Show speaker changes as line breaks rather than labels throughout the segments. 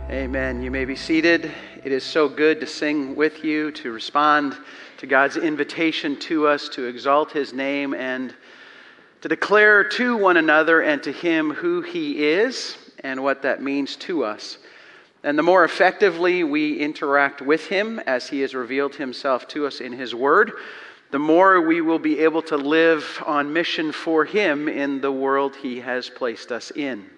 Amen. You may be seated. It is so good to sing with you, to respond to God's invitation to us, to exalt His name, and to declare to one another and to Him who He is and what that means to us. And the more effectively we interact with Him as He has revealed Himself to us in His Word, the more we will be able to live on mission for Him in the world He has placed us in.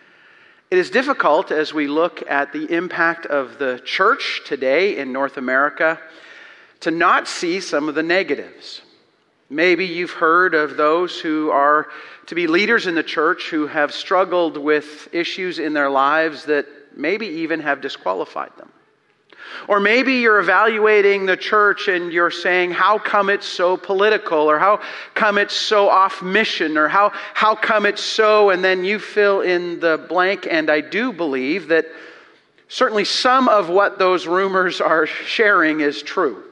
It is difficult as we look at the impact of the church today in North America to not see some of the negatives. Maybe you've heard of those who are to be leaders in the church who have struggled with issues in their lives that maybe even have disqualified them. Or maybe you're evaluating the church and you're saying, how come it's so political? Or how come it's so off mission? Or how come it's so, and then you fill in the blank. And I do believe that certainly some of what those rumors are sharing is true.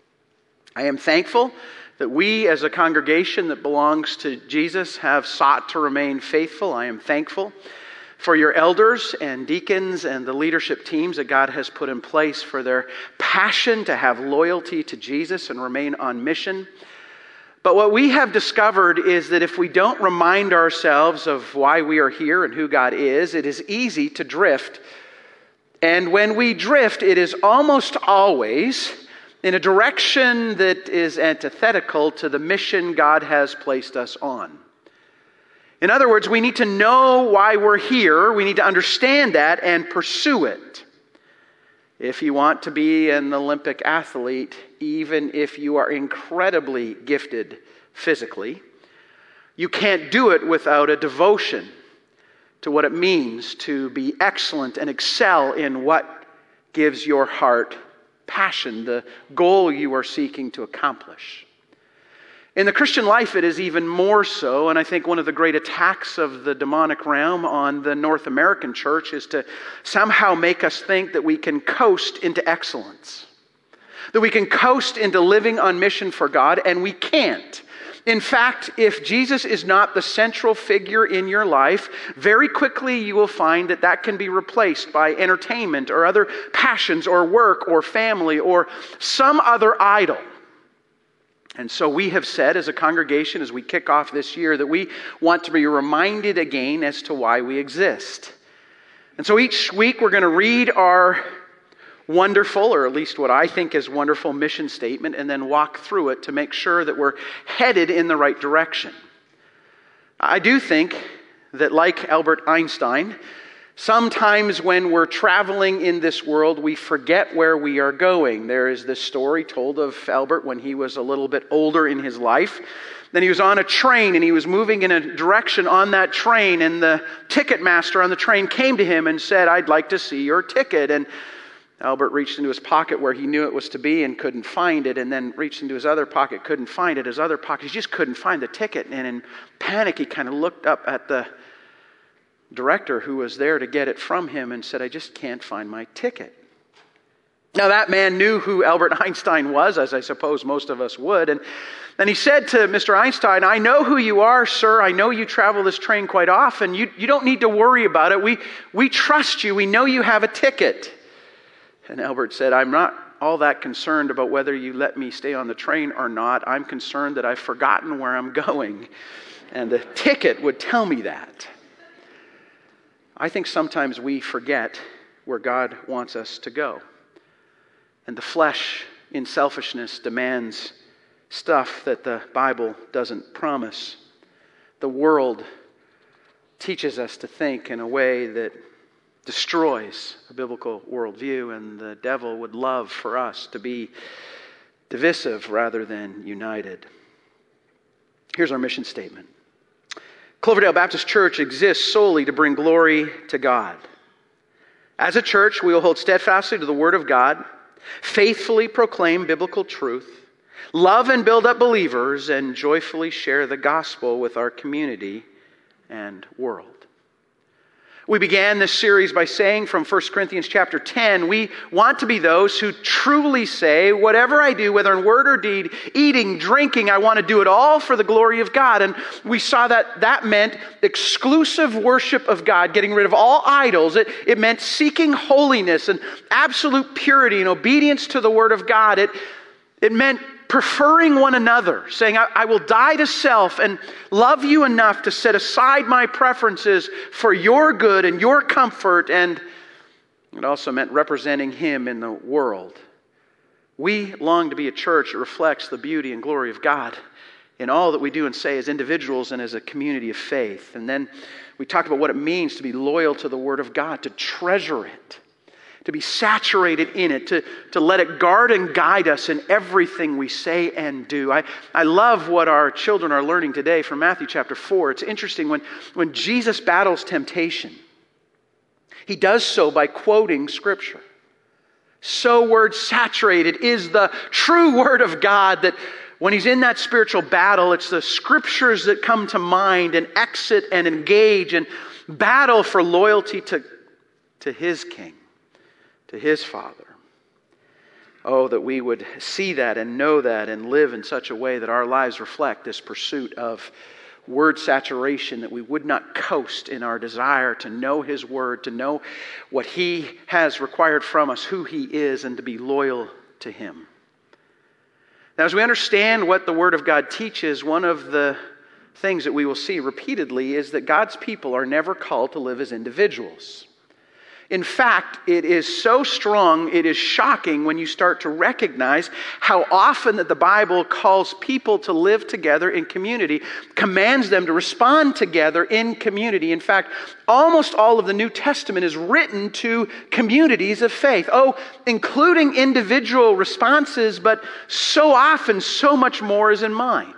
I am thankful that we as a congregation that belongs to Jesus have sought to remain faithful. I am thankful for your elders and deacons and the leadership teams that God has put in place for their passion to have loyalty to Jesus and remain on mission. But what we have discovered is that if we don't remind ourselves of why we are here and who God is, it is easy to drift. And when we drift, it is almost always in a direction that is antithetical to the mission God has placed us on. In other words, we need to know why we're here. We need to understand that and pursue it. If you want to be an Olympic athlete, even if you are incredibly gifted physically, you can't do it without a devotion to what it means to be excellent and excel in what gives your heart passion, the goal you are seeking to accomplish. In the Christian life, it is even more so, and I think one of the great attacks of the demonic realm on the North American church is to somehow make us think that we can coast into excellence, that we can coast into living on mission for God, and we can't. In fact, if Jesus is not the central figure in your life, very quickly you will find that that can be replaced by entertainment or other passions or work or family or some other idol. And so we have said as a congregation, as we kick off this year, that we want to be reminded again as to why we exist. And so each week we're going to read our wonderful, or at least what I think is wonderful, mission statement and then walk through it to make sure that we're headed in the right direction. I do think that, like Albert Einstein, sometimes when we're traveling in this world, we forget where we are going. There is this story told of Albert when he was a little bit older in his life. Then he was on a train and he was moving in a direction on that train, and the ticket master on the train came to him and said, "I'd like to see your ticket." And Albert reached into his pocket where he knew it was to be and couldn't find it, and then reached into his other pocket, couldn't find it. His other pocket, he just couldn't find the ticket. And in panic, he kind of looked up at the director who was there to get it from him and said, "I just can't find my ticket." Now that man knew who Albert Einstein was, as I suppose most of us would. And then he said to Mr. Einstein, "I know who you are, sir. I know you travel this train quite often. You don't need to worry about it. We trust you. We know you have a ticket." And Albert said, "I'm not all that concerned about whether you let me stay on the train or not. I'm concerned that I've forgotten where I'm going. And the ticket would tell me that." I think sometimes we forget where God wants us to go. And the flesh, in selfishness, demands stuff that the Bible doesn't promise. The world teaches us to think in a way that destroys a biblical worldview, and the devil would love for us to be divisive rather than united. Here's our mission statement. Cloverdale Baptist Church exists solely to bring glory to God. As a church, we will hold steadfastly to the Word of God, faithfully proclaim biblical truth, love and build up believers, and joyfully share the gospel with our community and world. We began this series by saying from 1 Corinthians chapter 10, we want to be those who truly say, whatever I do, whether in word or deed, eating, drinking, I want to do it all for the glory of God. And we saw that meant exclusive worship of God, getting rid of all idols. It meant seeking holiness and absolute purity and obedience to the word of God. It meant preferring one another, saying, I will die to self and love you enough to set aside my preferences for your good and your comfort. And it also meant representing Him in the world. We long to be a church that reflects the beauty and glory of God in all that we do and say as individuals and as a community of faith. And then we talked about what it means to be loyal to the Word of God, to treasure it, to be saturated in it, to let it guard and guide us in everything we say and do. I love what our children are learning today from Matthew chapter 4. It's interesting when Jesus battles temptation, He does so by quoting Scripture. So word saturated is the true Word of God that when He's in that spiritual battle, it's the Scriptures that come to mind and exit and engage and battle for loyalty to His King, to His Father. Oh, that we would see that and know that and live in such a way that our lives reflect this pursuit of word saturation, that we would not coast in our desire to know His Word, to know what He has required from us, who He is, and to be loyal to Him. Now, as we understand what the Word of God teaches, one of the things that we will see repeatedly is that God's people are never called to live as individuals. In fact, it is so strong, it is shocking when you start to recognize how often that the Bible calls people to live together in community, commands them to respond together in community. In fact, almost all of the New Testament is written to communities of faith. Oh, including individual responses, but so often so much more is in mind.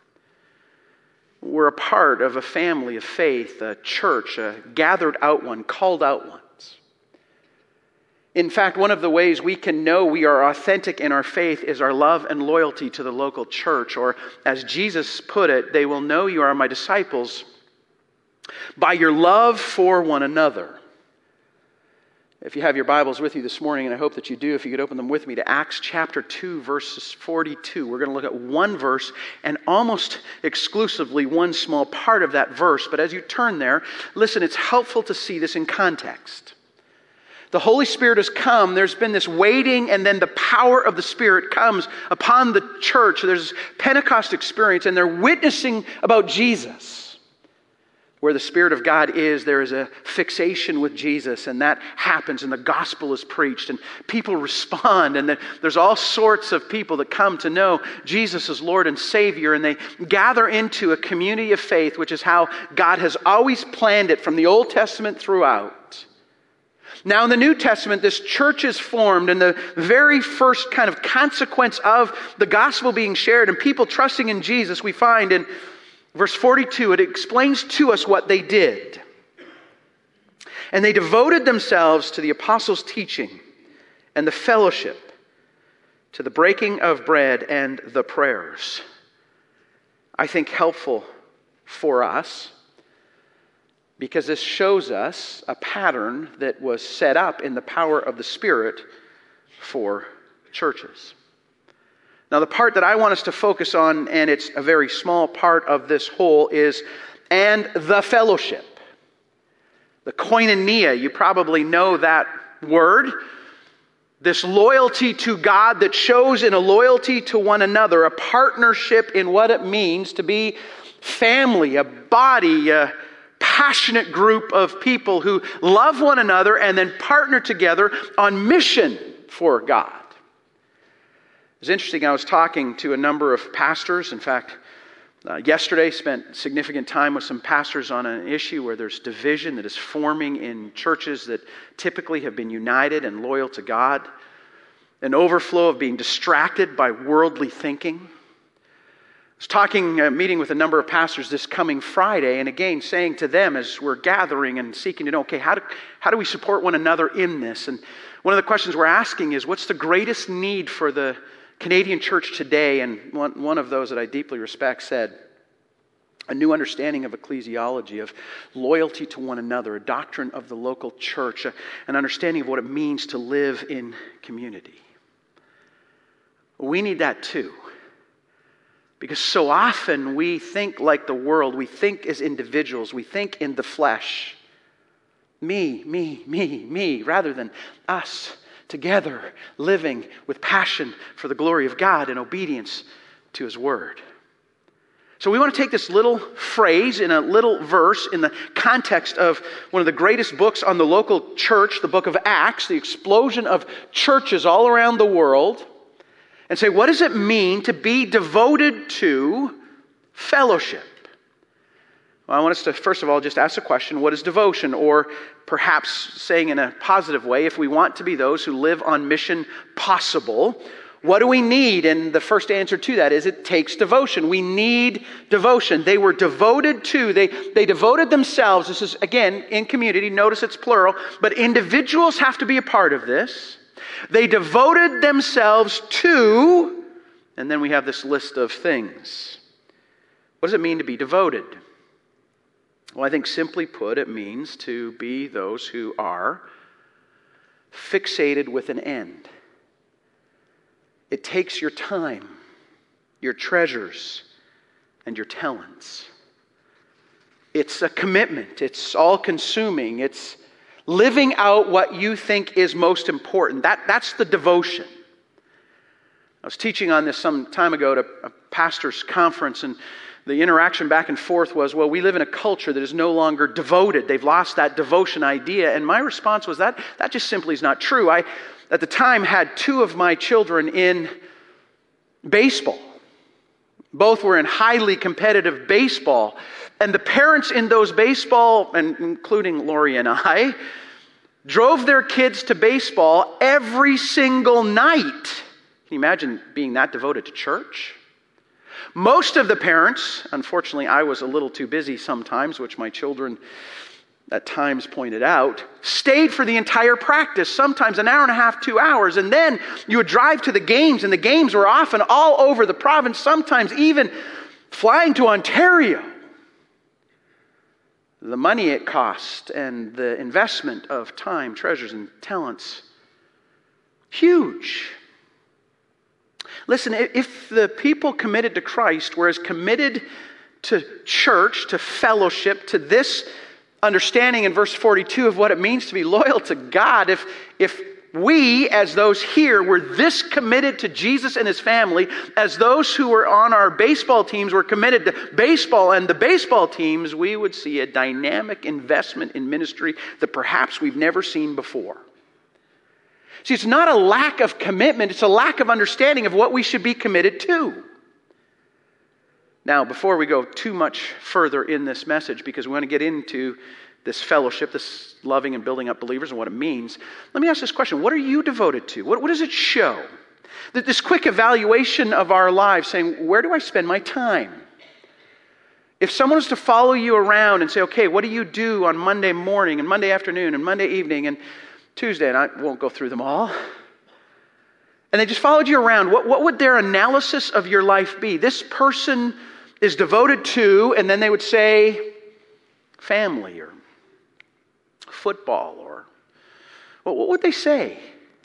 We're a part of a family of faith, a church, a gathered out one, called out one. In fact, one of the ways we can know we are authentic in our faith is our love and loyalty to the local church. Or as Jesus put it, they will know you are my disciples by your love for one another. If you have your Bibles with you this morning, and I hope that you do, if you could open them with me to Acts chapter 2, verses 42. We're going to look at one verse and almost exclusively one small part of that verse. But as you turn there, listen, it's helpful to see this in context. The Holy Spirit has come. There's been this waiting, and then the power of the Spirit comes upon the church. There's this Pentecost experience, and they're witnessing about Jesus. Where the Spirit of God is, there is a fixation with Jesus, and that happens, and the gospel is preached, and people respond, and there's all sorts of people that come to know Jesus as Lord and Savior, and they gather into a community of faith, which is how God has always planned it from the Old Testament throughout. Now in the New Testament, this church is formed, and the very first kind of consequence of the gospel being shared and people trusting in Jesus, we find in verse 42, it explains to us what they did. And they devoted themselves to the apostles' teaching and the fellowship, to the breaking of bread and the prayers. I think helpful for us, because this shows us a pattern that was set up in the power of the Spirit for churches. Now, the part that I want us to focus on, and it's a very small part of this whole, is and the fellowship. The koinonia, you probably know that word. This loyalty to God that shows in a loyalty to one another, a partnership in what it means to be family, a body, a passionate group of people who love one another and then partner together on mission for God. It was interesting, I was talking to a number of pastors. In fact, yesterday spent significant time with some pastors on an issue where there's division that is forming in churches that typically have been united and loyal to God. An overflow of being distracted by worldly thinking. I was meeting with a number of pastors this coming Friday, and again saying to them as we're gathering and seeking to know, okay, how do we support one another in this? And one of the questions we're asking is, what's the greatest need for the Canadian church today? And one of those that I deeply respect said, a new understanding of ecclesiology, of loyalty to one another, a doctrine of the local church, an understanding of what it means to live in community. We need that too. Because so often we think like the world, we think as individuals, we think in the flesh. Me, rather than us together living with passion for the glory of God and obedience to His Word. So we want to take this little phrase in a little verse in the context of one of the greatest books on the local church, the book of Acts, the explosion of churches all around the world, and say, what does it mean to be devoted to fellowship? Well, I want us to, first of all, just ask the question, what is devotion? Or perhaps saying in a positive way, if we want to be those who live on mission possible, what do we need? And the first answer to that is it takes devotion. We need devotion. They were devoted to, they devoted themselves. This is, again, in community. Notice it's plural. But individuals have to be a part of this. They devoted themselves to, and then we have this list of things. What does it mean to be devoted? Well, I think simply put, it means to be those who are fixated with an end. It takes your time, your treasures, and your talents. It's a commitment. It's all-consuming. It's living out what you think is most important. That's the devotion. I was teaching on this some time ago to a pastor's conference, and the interaction back and forth was, well, we live in a culture that is no longer devoted. They've lost that devotion idea. And my response was that just simply is not true. I, at the time, had two of my children in baseball. Both were in highly competitive baseball. And the parents in those baseball, and including Lori and I, drove their kids to baseball every single night. Can you imagine being that devoted to church? Most of the parents, unfortunately I was a little too busy sometimes, which my children at times pointed out, stayed for the entire practice, sometimes an hour and a half, 2 hours, and then you would drive to the games, and the games were often all over the province, sometimes even flying to Ontario. The money it cost and the investment of time, treasures, and talents, huge. Listen, if the people committed to Christ were as committed to church, to fellowship, to this understanding in verse 42 of what it means to be loyal to God, if we, as those here, were this committed to Jesus and His family, as those who were on our baseball teams were committed to baseball and the baseball teams, we would see a dynamic investment in ministry that perhaps we've never seen before. See, it's not a lack of commitment, it's a lack of understanding of what we should be committed to. Now, before we go too much further in this message, because we want to get into this fellowship, this loving and building up believers and what it means, let me ask this question. What are you devoted to? What does it show? This quick evaluation of our lives, saying, where do I spend my time? If someone was to follow you around and say, okay, what do you do on Monday morning and Monday afternoon and Monday evening and Tuesday, and I won't go through them all, and they just followed you around, what would their analysis of your life be? This person is devoted to, and then they would say, family or football, or what would they say?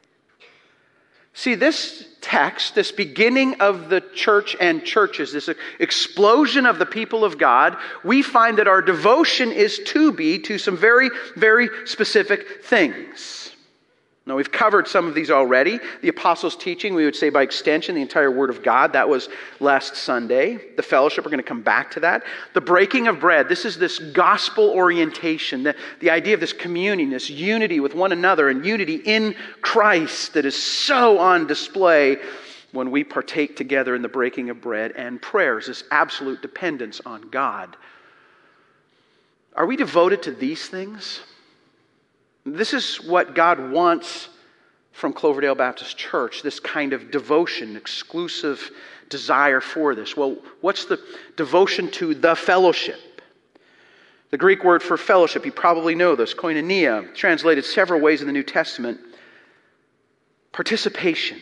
See, this text, this beginning of the church and churches, this explosion of the people of God, we find that our devotion is to be to some very, very specific things. Now, we've covered some of these already. The apostles' teaching, we would say by extension, the entire Word of God. That was last Sunday. The fellowship, we're going to come back to that. The breaking of bread, this is this gospel orientation, the idea of this communion, this unity with one another and unity in Christ that is so on display when we partake together in the breaking of bread, and prayers, this absolute dependence on God. Are we devoted to these things? This is what God wants from Cloverdale Baptist Church, this kind of devotion, exclusive desire for this. Well, what's the devotion to the fellowship? The Greek word for fellowship, you probably know this, koinonia, translated several ways in the New Testament. Participation,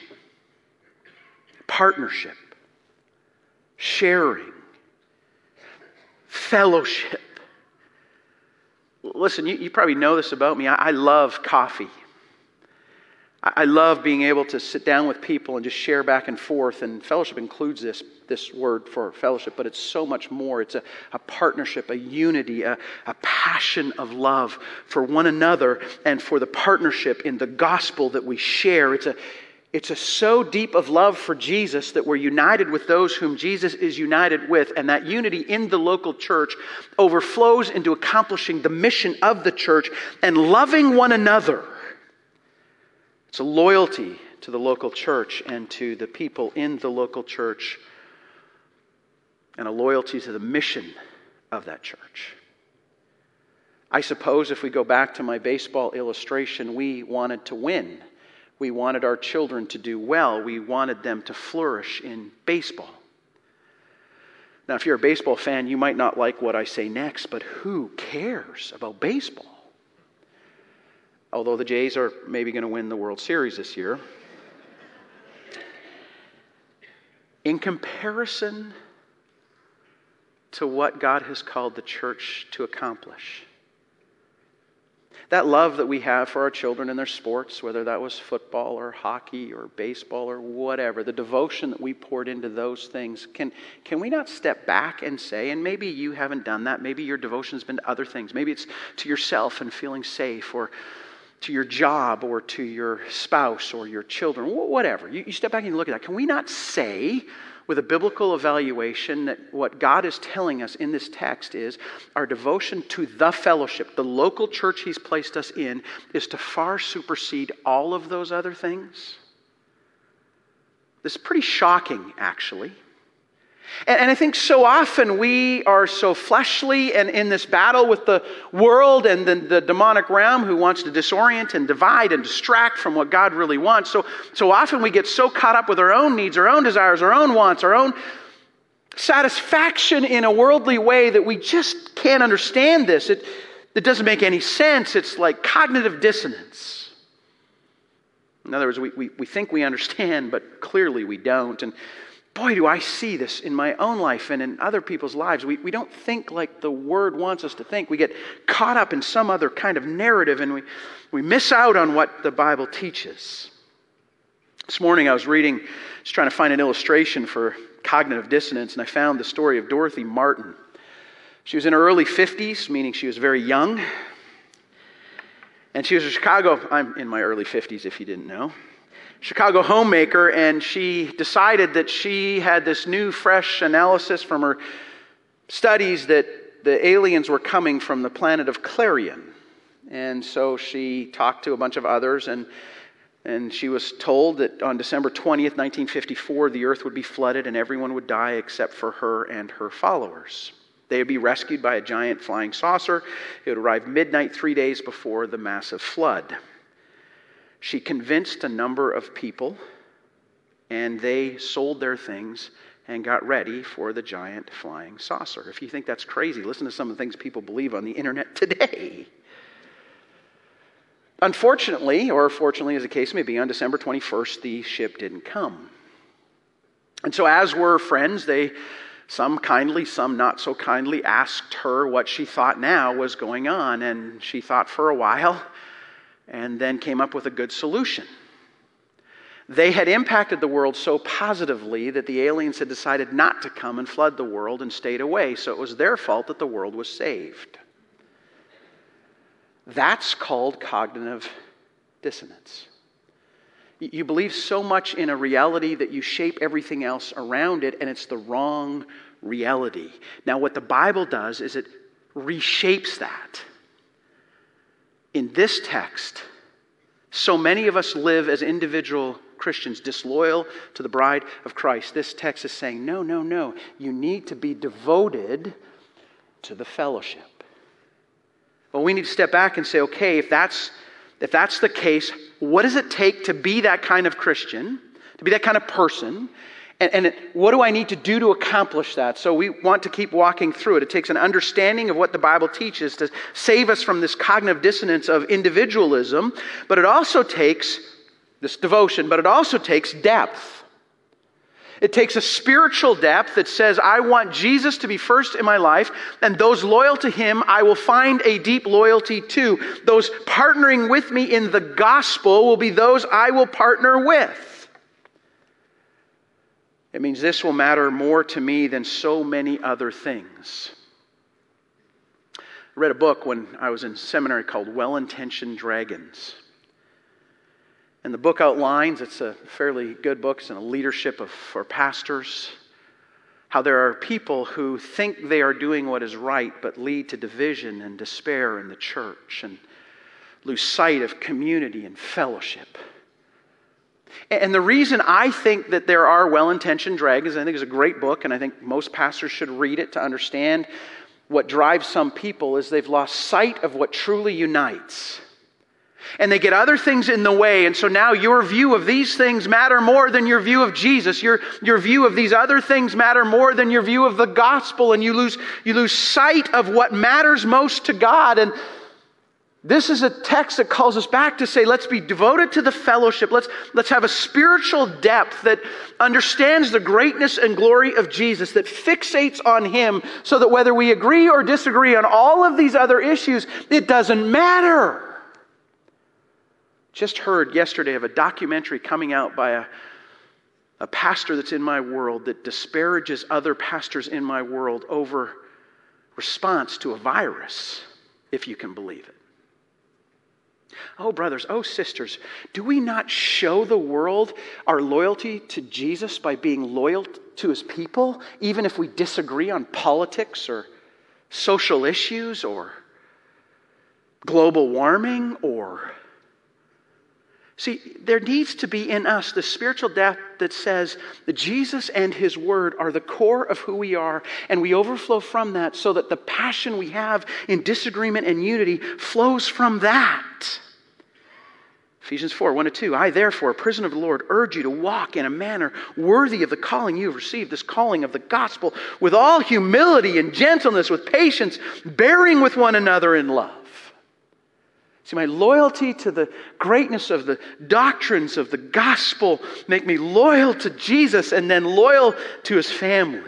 partnership, sharing, fellowship. Listen, you probably know this about me. I love coffee. I love being able to sit down with people and just share back and forth, and fellowship includes this word for fellowship, but it's so much more. It's a partnership, a unity, a passion of love for one another and for the partnership in the gospel that we share. It's a so deep of love for Jesus that we're united with those whom Jesus is united with, and that unity in the local church overflows into accomplishing the mission of the church and loving one another. It's a loyalty to the local church and to the people in the local church, and a loyalty to the mission of that church. I suppose if we go back to my baseball illustration, we wanted to win. We wanted our children to do well. We wanted them to flourish in baseball. Now, if you're a baseball fan, you might not like what I say next, but who cares about baseball? Although the Jays are maybe going to win the World Series this year. In comparison to what God has called the church to accomplish, that love that we have for our children and their sports, whether that was football or hockey or baseball or whatever, the devotion that we poured into those things, can we not step back and say, and maybe you haven't done that, maybe your devotion's been to other things, maybe it's to yourself and feeling safe, or to your job, or to your spouse or your children, whatever. You step back and you look at that. Can we not say, with a biblical evaluation, that what God is telling us in this text is our devotion to the fellowship, the local church He's placed us in, is to far supersede all of those other things? This is pretty shocking, actually. And I think so often we are so fleshly and in this battle with the world and the demonic realm who wants to disorient and divide and distract from what God really wants. So often we get so caught up with our own needs, our own desires, our own wants, our own satisfaction in a worldly way that we just can't understand this. It doesn't make any sense. It's like cognitive dissonance. In other words, we think we understand, but clearly we don't. And boy, do I see this in my own life and in other people's lives. We don't think like the Word wants us to think. We get caught up in some other kind of narrative, and we miss out on what the Bible teaches. This morning I was reading, just trying to find an illustration for cognitive dissonance, and I found the story of Dorothy Martin. She was in her early 50s, meaning she was very young. And she was I'm in my early 50s if you didn't know. Chicago homemaker, and she decided that she had this new, fresh analysis from her studies that the aliens were coming from the planet of Clarion. And so she talked to a bunch of others, and she was told that on December 20th, 1954, the earth would be flooded and everyone would die except for her and her followers. They would be rescued by a giant flying saucer. It would arrive midnight 3 days before the massive flood. She convinced a number of people, and they sold their things and got ready for the giant flying saucer. If you think that's crazy, listen to some of the things people believe on the internet today. Unfortunately, or fortunately as the case may be, on December 21st, the ship didn't come. And so as were friends, they, some kindly, some not so kindly, asked her what she thought now was going on. And she thought for a while, and then came up with a good solution. They had impacted the world so positively that the aliens had decided not to come and flood the world and stayed away, so it was their fault that the world was saved. That's called cognitive dissonance. You believe so much in a reality that you shape everything else around it, and it's the wrong reality. Now, what the Bible does is it reshapes that. In this text, so many of us live as individual Christians disloyal to the bride of Christ. This text is saying, no. You need to be devoted to the fellowship. Well, we need to step back and say, okay, if that's the case, what does it take to be that kind of Christian, to be that kind of person? And what do I need to do to accomplish that? So we want to keep walking through it. It takes an understanding of what the Bible teaches to save us from this cognitive dissonance of individualism, but it also takes this devotion, but it also takes depth. It takes a spiritual depth that says, I want Jesus to be first in my life, and those loyal to Him, I will find a deep loyalty to. Those partnering with me in the gospel will be those I will partner with. It means this will matter more to me than so many other things. I read a book when I was in seminary called Well-Intentioned Dragons. And the book outlines, it's a fairly good book, it's in a leadership for pastors, how there are people who think they are doing what is right but lead to division and despair in the church and lose sight of community and fellowship. And the reason I think that there are well-intentioned dragons, I think it's a great book, and I think most pastors should read it to understand what drives some people, is they've lost sight of what truly unites. And they get other things in the way, and so now your view of these things matter more than your view of Jesus. Your view of these other things matter more than your view of the gospel, and you lose sight of what matters most to God. And this is a text that calls us back to say, let's be devoted to the fellowship. Let's have a spiritual depth that understands the greatness and glory of Jesus, that fixates on Him, so that whether we agree or disagree on all of these other issues, it doesn't matter. Just heard yesterday of a documentary coming out by a pastor that's in my world that disparages other pastors in my world over response to a virus, if you can believe it. Oh, brothers, oh, sisters, do we not show the world our loyalty to Jesus by being loyal to His people, even if we disagree on politics or social issues or global warming or... See, there needs to be in us the spiritual depth that says that Jesus and His Word are the core of who we are, and we overflow from that so that the passion we have in disagreement and unity flows from that. Ephesians 4, 1-2, I therefore, a prisoner of the Lord, urge you to walk in a manner worthy of the calling you have received, this calling of the gospel, with all humility and gentleness, with patience, bearing with one another in love. See, my loyalty to the greatness of the doctrines of the gospel make me loyal to Jesus and then loyal to His family.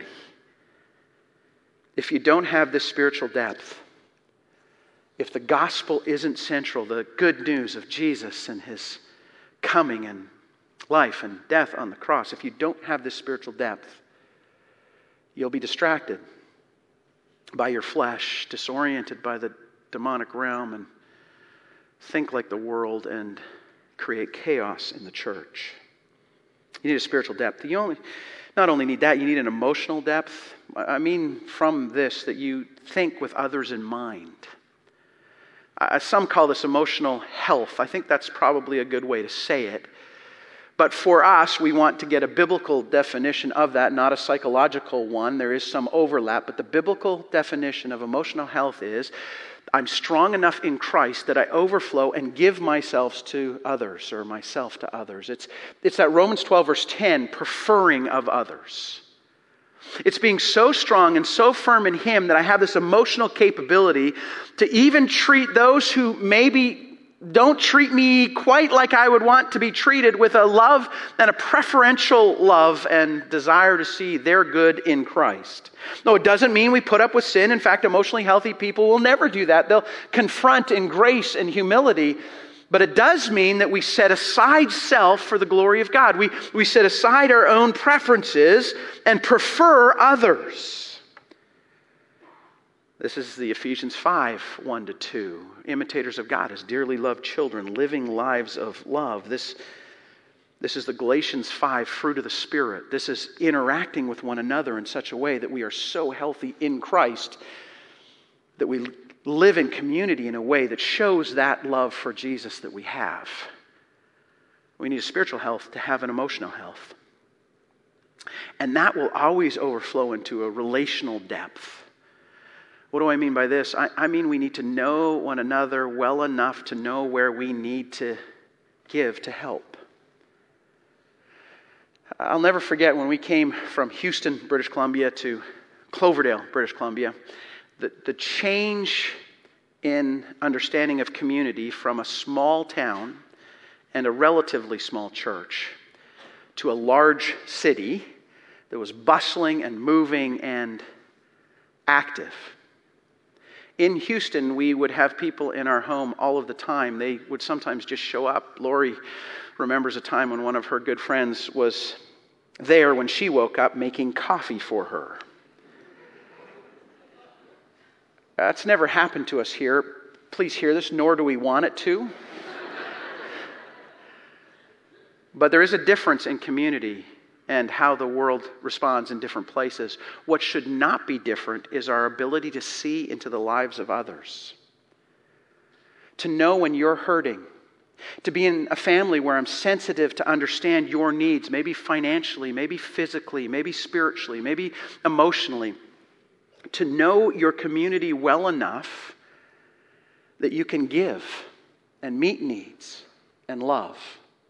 If you don't have this spiritual depth, if the gospel isn't central, the good news of Jesus and His coming and life and death on the cross, if you don't have this spiritual depth, you'll be distracted by your flesh, disoriented by the demonic realm, and think like the world and create chaos in the church. You need a spiritual depth. You not only need that, you need an emotional depth. I mean from this that you think with others in mind. Some call this emotional health. I think that's probably a good way to say it. But for us, we want to get a biblical definition of that, not a psychological one. There is some overlap, but the biblical definition of emotional health is I'm strong enough in Christ that I overflow and give myself to others or myself to others. It's that Romans 12 verse 10, preferring of others. It's being so strong and so firm in Him that I have this emotional capability to even treat those who maybe don't treat me quite like I would want to be treated with a love and a preferential love and desire to see their good in Christ. No, it doesn't mean we put up with sin. In fact, emotionally healthy people will never do that. They'll confront in grace and humility. But it does mean that we set aside self for the glory of God. We set aside our own preferences and prefer others. This is the Ephesians 5, 1-2. Imitators of God as dearly loved children, living lives of love. This is the Galatians 5, fruit of the Spirit. This is interacting with one another in such a way that we are so healthy in Christ that we live in community in a way that shows that love for Jesus that we have. We need a spiritual health to have an emotional health. And that will always overflow into a relational depth. What do I mean by this? I mean we need to know one another well enough to know where we need to give to help. I'll never forget when we came from Houston, British Columbia to Cloverdale, British Columbia, the change in understanding of community from a small town and a relatively small church to a large city that was bustling and moving and active. In Houston, we would have people in our home all of the time. They would sometimes just show up. Lori remembers a time when one of her good friends was there when she woke up making coffee for her. That's never happened to us here. Please hear this, nor do we want it to. But there is a difference in community and how the world responds in different places. What should not be different is our ability to see into the lives of others. To know when you're hurting. To be in a family where I'm sensitive to understand your needs, maybe financially, maybe physically, maybe spiritually, maybe emotionally. To know your community well enough that you can give and meet needs and love.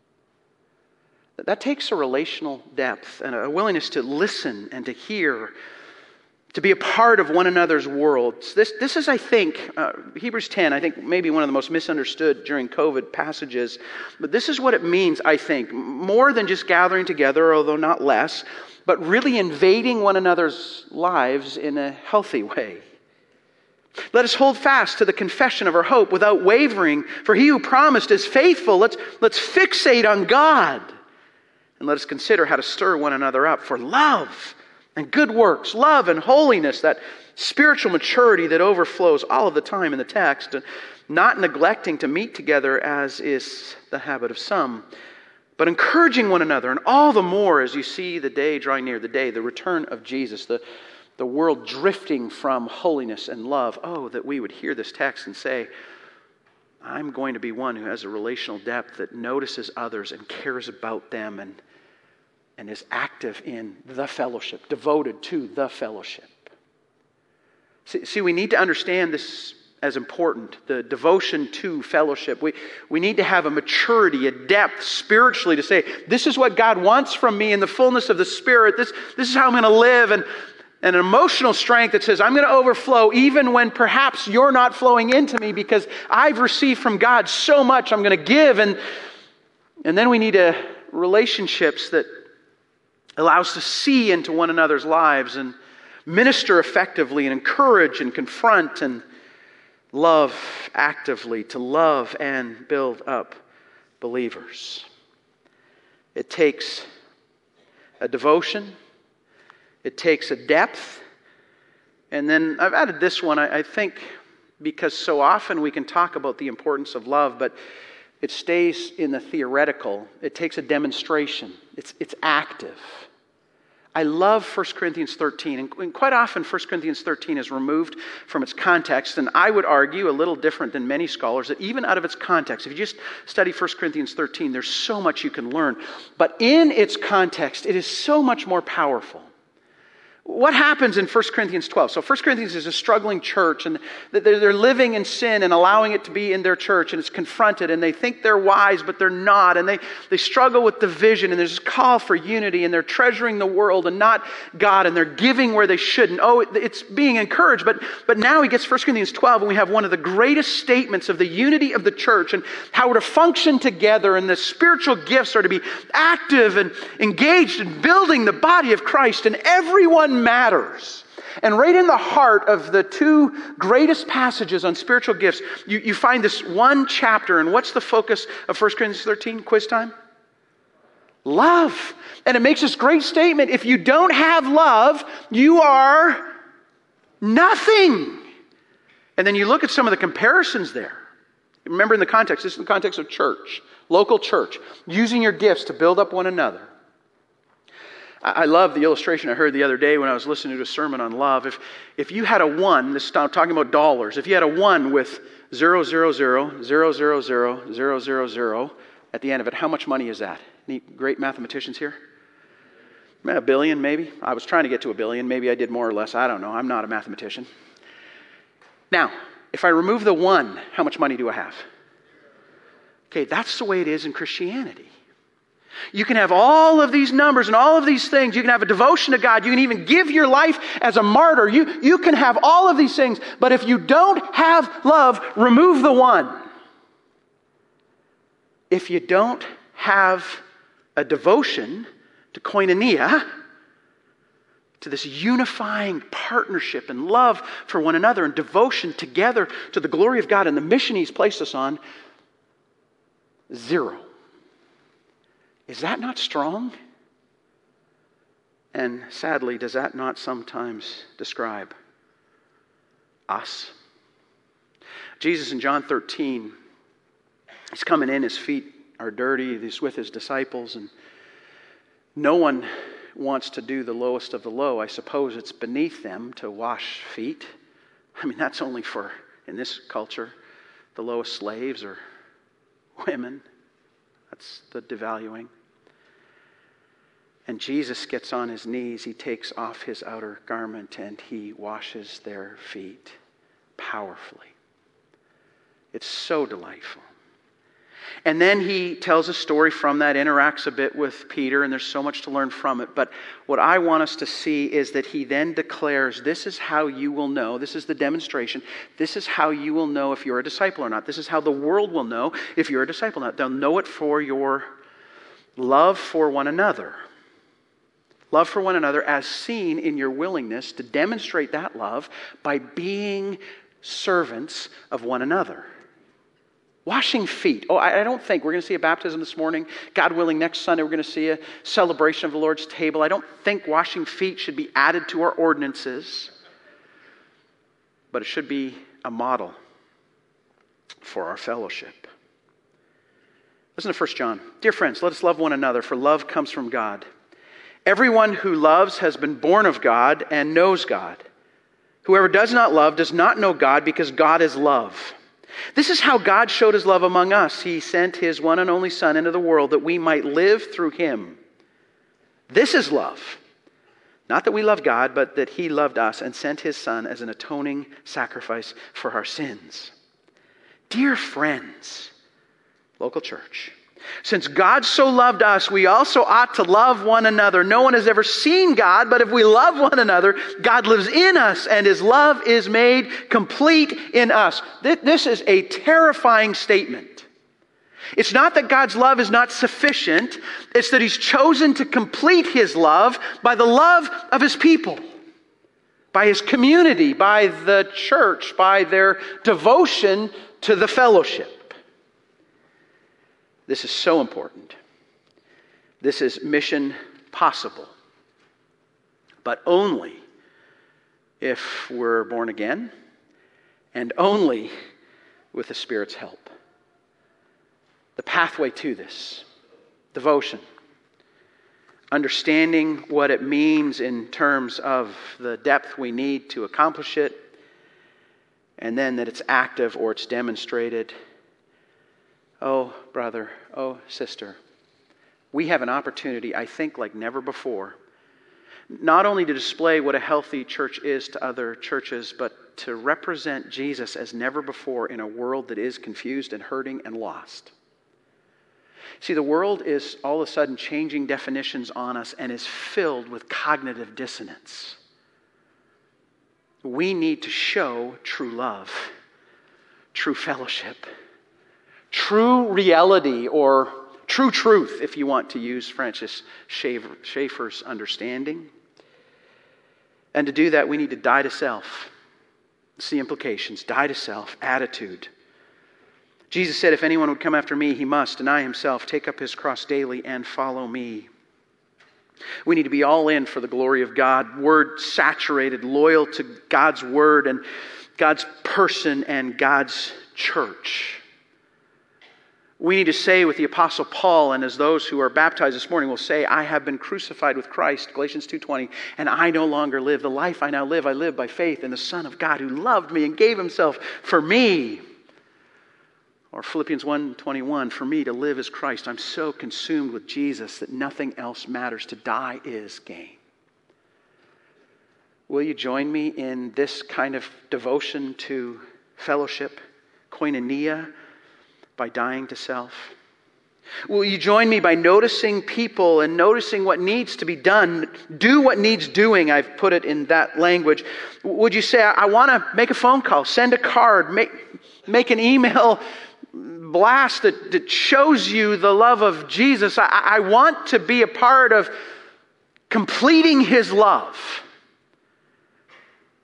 That takes a relational depth and a willingness to listen and to hear, to be a part of one another's worlds. This is, I think, Hebrews 10, I think maybe one of the most misunderstood during COVID passages. But this is what it means, I think, more than just gathering together, although not less, but really invading one another's lives in a healthy way. Let us hold fast to the confession of our hope without wavering, for he who promised is faithful. Let's fixate on God. And let us consider how to stir one another up for love and good works, love and holiness, that spiritual maturity that overflows all of the time in the text, and not neglecting to meet together as is the habit of some, but encouraging one another, and all the more as you see the day drawing near, the return of Jesus, the world drifting from holiness and love. Oh, that we would hear this text and say, I'm going to be one who has a relational depth that notices others and cares about them and is active in the fellowship, devoted to the fellowship. See, we need to understand this as important, the devotion to fellowship. We need to have a maturity, a depth spiritually to say, this is what God wants from me in the fullness of the Spirit. This is how I'm going to live. And an emotional strength that says, I'm going to overflow even when perhaps you're not flowing into me because I've received from God so much I'm going to give. And then we need relationships that allow us to see into one another's lives and minister effectively and encourage and confront and love actively, to love and build up believers. It takes a devotion. It takes a depth. And then I've added this one, I think, because so often we can talk about the importance of love, but it stays in the theoretical. It takes a demonstration. It's active. I love 1 Corinthians 13, and quite often 1 Corinthians 13 is removed from its context, and I would argue, a little different than many scholars, that even out of its context, if you just study 1 Corinthians 13, there's so much you can learn. But in its context, it is so much more powerful. What happens in 1 Corinthians 12? So 1 Corinthians is a struggling church, and they're living in sin and allowing it to be in their church, and it's confronted, and they think they're wise, but they're not, and they struggle with division, and there's a call for unity, and they're treasuring the world and not God, and they're giving where they shouldn't. Oh, it's being encouraged, but now he gets 1 Corinthians 12, and we have one of the greatest statements of the unity of the church, and how we're to function together, and the spiritual gifts are to be active and engaged in building the body of Christ, and everyone matters. And right in the heart of the two greatest passages on spiritual gifts, you find this one chapter. And what's the focus of 1 Corinthians 13? Quiz time? Love. And it makes this great statement. If you don't have love, you are nothing. And then you look at some of the comparisons there. Remember in the context, this is in the context of church, local church, using your gifts to build up one another. I love the illustration I heard the other day when I was listening to a sermon on love. If you had a 1, this is talking about dollars, if you had a 1 with 0, 0, 0, 0, 0, 0, 0, 0, 0 at the end of it, how much money is that? Any great mathematicians here? $1 billion maybe? I was trying to get to $1 billion. Maybe I did more or less. I don't know. I'm not a mathematician. Now, if I remove the 1, how much money do I have? Okay, that's the way it is in Christianity. You can have all of these numbers and all of these things. You can have a devotion to God. You can even give your life as a martyr. You can have all of these things. But if you don't have love, remove the 1. If you don't have a devotion to koinonia, to this unifying partnership and love for one another and devotion together to the glory of God and the mission He's placed us on, 0. Is that not strong? And sadly, does that not sometimes describe us? Jesus in John 13, He's coming in, His feet are dirty, He's with His disciples, and no one wants to do the lowest of the low. I suppose it's beneath them to wash feet. I mean, that's only for, in this culture, the lowest slaves or women. That's the devaluing. And Jesus gets on His knees, He takes off His outer garment, and He washes their feet powerfully. It's so delightful. And then He tells a story from that, interacts a bit with Peter, and there's so much to learn from it. But what I want us to see is that He then declares, this is how you will know, this is the demonstration, this is how you will know if you're a disciple or not. This is how the world will know if you're a disciple or not. They'll know it for your love for one another. Love for one another as seen in your willingness to demonstrate that love by being servants of one another. Washing feet. Oh, I don't think we're going to see a baptism this morning. God willing, next Sunday we're going to see a celebration of the Lord's table. I don't think washing feet should be added to our ordinances, but it should be a model for our fellowship. Listen to 1 John. Dear friends, let us love one another, for love comes from God. Everyone who loves has been born of God and knows God. Whoever does not love does not know God, because God is love. This is how God showed His love among us. He sent His one and only Son into the world that we might live through Him. This is love. Not that we love God, but that He loved us and sent His Son as an atoning sacrifice for our sins. Dear friends, local church, since God so loved us, we also ought to love one another. No one has ever seen God, but if we love one another, God lives in us, and His love is made complete in us. This is a terrifying statement. It's not that God's love is not sufficient. It's that He's chosen to complete His love by the love of His people, by His community, by the church, by their devotion to the fellowship. This is so important. This is mission possible, but only if we're born again and only with the Spirit's help. The pathway to this, devotion, understanding what it means in terms of the depth we need to accomplish it, and then that it's active or it's demonstrated. Oh, brother, oh, sister, we have an opportunity, I think, like never before, not only to display what a healthy church is to other churches, but to represent Jesus as never before in a world that is confused and hurting and lost. See, the world is all of a sudden changing definitions on us and is filled with cognitive dissonance. We need to show true love, true fellowship, true reality, or true truth, if you want to use Francis Schaeffer's understanding. And to do that, we need to die to self. It's the implications. Die to self, attitude. Jesus said, if anyone would come after me, he must deny himself, take up his cross daily, and follow me. We need to be all in for the glory of God, word saturated, loyal to God's word and God's person and God's church. We need to say with the Apostle Paul, and as those who are baptized this morning will say, I have been crucified with Christ, Galatians 2:20, and I no longer live. The life I now live, I live by faith in the Son of God who loved me and gave Himself for me. Or Philippians 1:21, for me to live is Christ. I'm so consumed with Jesus that nothing else matters. To die is gain. Will you join me in this kind of devotion to fellowship, koinonia, by dying to self? Will you join me by noticing people and noticing what needs to be done? Do what needs doing, I've put it in that language. Would you say, I want to make a phone call, send a card, make an email blast that shows you the love of Jesus? I want to be a part of completing His love.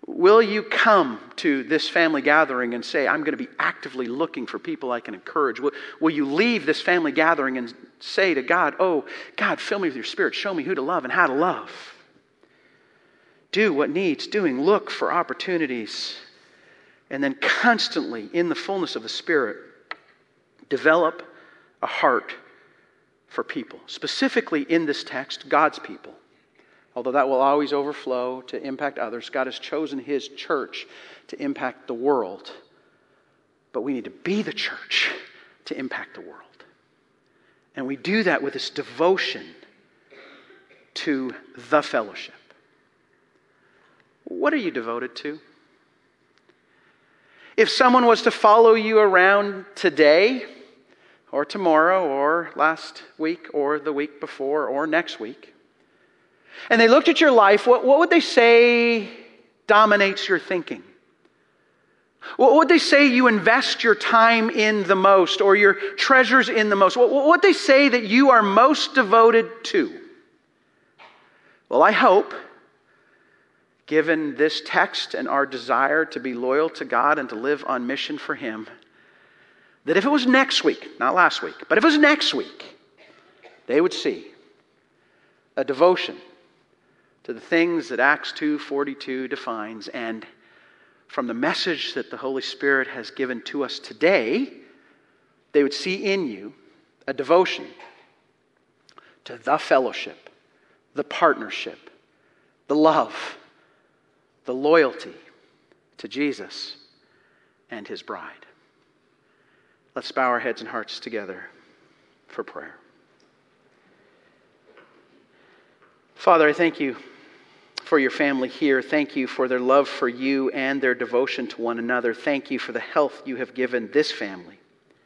Will you come to this family gathering and say, I'm going to be actively looking for people I can encourage? Will you leave this family gathering and say to God, oh, God, fill me with your Spirit. Show me who to love and how to love. Do what needs doing. Look for opportunities. And then constantly, in the fullness of the Spirit, develop a heart for people. Specifically in this text, God's people. Although that will always overflow to impact others, God has chosen His church to impact the world. But we need to be the church to impact the world. And we do that with this devotion to the fellowship. What are you devoted to? If someone was to follow you around today, or tomorrow, or last week, or the week before, or next week, and they looked at your life, what would they say dominates your thinking? What would they say you invest your time in the most, or your treasures in the most? What would they say that you are most devoted to? Well, I hope, given this text and our desire to be loyal to God and to live on mission for Him, that if it was next week, not last week, but if it was next week, they would see a devotion to the things that Acts 2:42 defines, and from the message that the Holy Spirit has given to us today, they would see in you a devotion to the fellowship, the partnership, the love, the loyalty to Jesus and His bride. Let's bow our heads and hearts together for prayer. Father, I thank you for your family here. Thank you for their love for you and their devotion to one another. Thank you for the health you have given this family.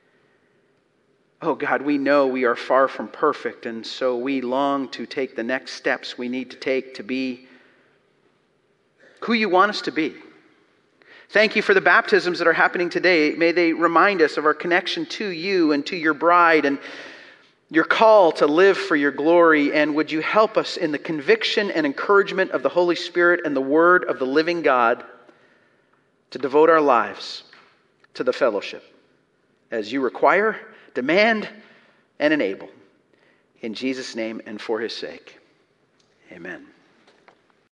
Oh God, we know we are far from perfect, and so we long to take the next steps we need to take to be who you want us to be. Thank you for the baptisms that are happening today. May they remind us of our connection to you and to your bride and your call to live for your glory. And would you help us in the conviction and encouragement of the Holy Spirit and the Word of the living God to devote our lives to the fellowship as you require, demand, and enable. In Jesus' name and for His sake. Amen.